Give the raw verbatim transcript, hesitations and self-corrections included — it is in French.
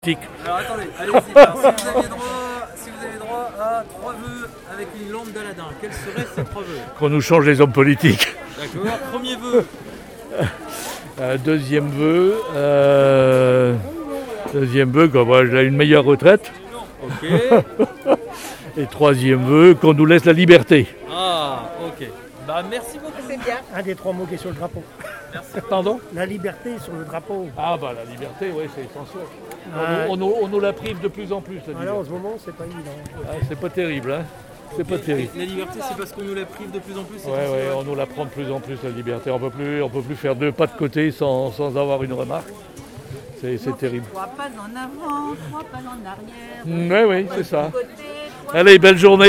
Alors attendez, allez-y. Alors, si, vous avez droit, si vous avez droit à trois vœux avec une lampe d'Aladin, quels seraient ces trois vœux? Qu'on nous change les hommes politiques. D'accord. Premier vœu. Euh, deuxième vœu, euh, deuxième vœu, qu'on ait une meilleure retraite. Ok. Et troisième vœu, qu'on nous laisse la liberté. Ah, ok. Bah merci beaucoup. C'est bien. Un des trois mots qui est sur le drapeau. Merci. Pardon? La liberté sur le drapeau. Ah bah la liberté, oui, c'est essentiel. Ouais. On, nous- on nous- on nous la prive de plus en plus, la Voilà, en liberté. ce moment, c'est pas évident. Ah, c'est pas terrible, hein. C'est pas terrible. La liberté, c'est parce qu'on nous la prive de plus en plus. c'est Ouais, tout ça, ouais, on nous la prend de plus en plus, la liberté. On peut plus, on peut plus faire deux pas de côté sans, sans avoir une remarque. C'est, c'est terrible. Trois pas en avant, trois pas en arrière. Oui, oui, c'est ça. Côté, trois Allez, belle journée.